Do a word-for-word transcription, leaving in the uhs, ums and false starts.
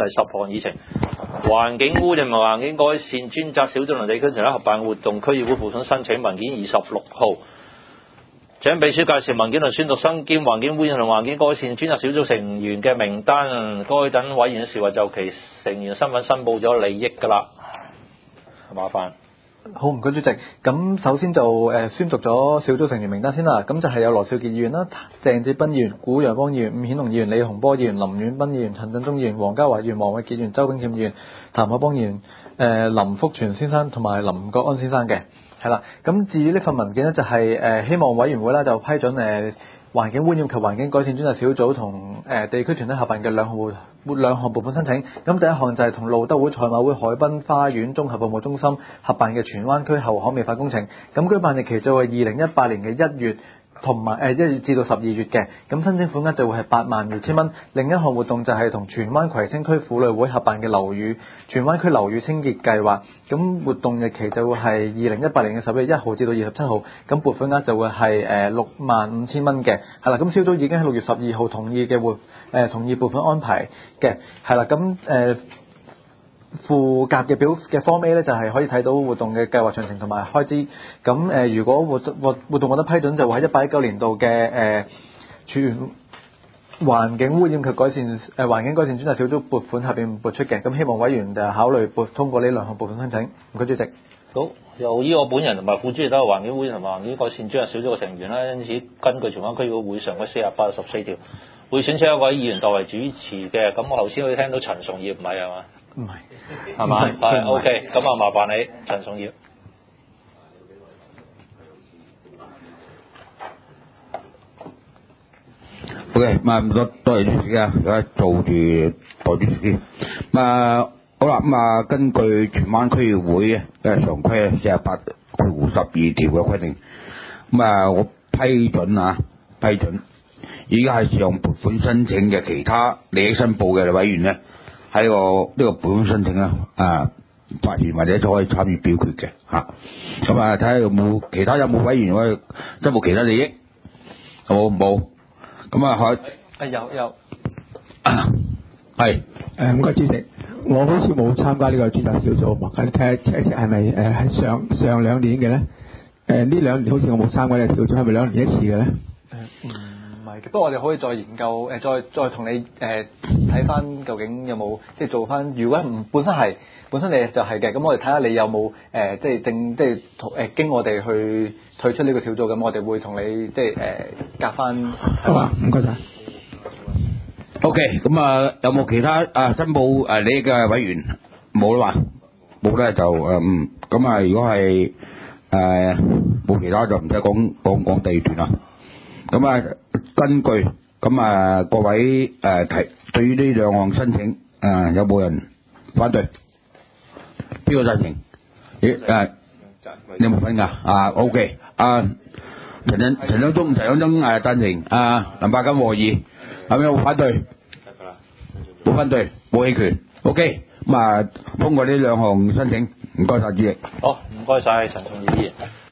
第十項議程，環境污染同環境改善專責小組同地區團體合辦活動，區議會附送申請文件二十六號。請秘書介紹文件同宣讀身兼環境污染同環境改善專責小組成員嘅名單。該等委員是話就其成員身份申報咗利益㗎啦。麻煩。 好，唔該主席。咁首先就誒宣讀咗小組成員名單先啦。咁就係有羅少傑議員啦、鄭志斌議員、古陽邦議員、伍顯龍議員、李洪波議員、林遠斌議員、陳振中議員、黃家華議員、黃偉傑議員、周炳添議員、譚海邦議員、誒林福全先生同埋林國安先生嘅。係啦，咁至於呢份文件呢，就係、是、誒、呃、希望委員會咧就批准誒、呃、環境污染及環境改善專責小組同誒、呃、地區團體合辦嘅兩項兩項撥款申請。咁第一項就係同路德會賽馬會海濱花園綜合服務中心合辦嘅荃灣區後巷美化工程。咁舉辦日期就係二零一八年嘅一月。同埋誒一月至到十二月嘅，咁申請款額就會係八萬二千蚊。另一項活動就係同荃灣葵青區婦女會合辦嘅樓宇荃灣區樓宇清潔計劃，咁活動日期就會係二零一八年嘅十一月一號至到二十七號，咁撥款額就會係誒六萬五千蚊嘅。係啦，咁小組已經喺六月十二號同意嘅撥誒同意撥款安排嘅。係啦，咁誒。呃附格嘅表嘅 Form A 咧就係、是、可以睇到活動嘅計劃詳情同埋開支。咁誒、呃，如果活活活動獲得批准，就會喺一八一九年度嘅誒全環境污染及改善誒環、呃、境改善專責小組撥款下邊撥出嘅。咁希望委員就考慮撥通過呢兩項撥款申請。唔該主席。 好，由於我本人同埋副主席都係環境污染同埋環境改善專責小組嘅成員啦，因此根據荃灣區議會會常嘅四十八十四條，會選出一位議員代為主持嘅。咁我頭先可以聽到陳崇業唔係係嘛？ 唔係， 係嘛？係 OK，咁啊麻煩你陳崇業。 OK，咁啊多多謝主席啊，而家做住代主席先。咁啊好啦，咁啊根據荃灣區議會嘅常規四十八括弧十二條嘅規定，咁啊我批准啊批准，而家係上撥款申請嘅其他利益申報嘅委員咧。喺個呢個撥款申請啊，啊發言或者就可以參與表決嘅嚇。咁啊睇下有冇其他有冇委員可以申報其他利益？有冇冇？咁啊可誒有有係誒唔該主席，我好似冇參加呢個專責小組喎，咁睇下 check 一 check 係咪誒係上上兩年嘅咧？誒呢兩年好似我冇參加呢個小組，係咪兩年一次嘅咧？ 誒唔係嘅，不過我哋可以再研究誒、呃，再再同你誒睇翻究竟有冇即係做翻。如果唔本身係本身你就係嘅，咁我哋睇下你有冇誒、呃、即係正即係同誒經我哋去退出呢個小組，咁我哋會同你即係誒夾翻。 好啊，唔該晒。 OK，咁啊有冇其他啊申報誒利益嘅委員？冇啦嘛，冇咧就誒嗯，咁啊如果係誒冇其他就唔使講講講第二段啦。咁啊根據咁啊各位誒、呃、提對於呢兩項申請誒、呃、有冇人反對？邊個贊成？咦誒、呃、你有冇份㗎？啊 OK， 啊陳振陳振中陳振中誒贊成，啊林百金和議，係咪有冇反對？冇反對，冇棄權。OK， 咁啊通過呢兩項申請，唔該晒主席。 好，唔該晒陳崇業議員。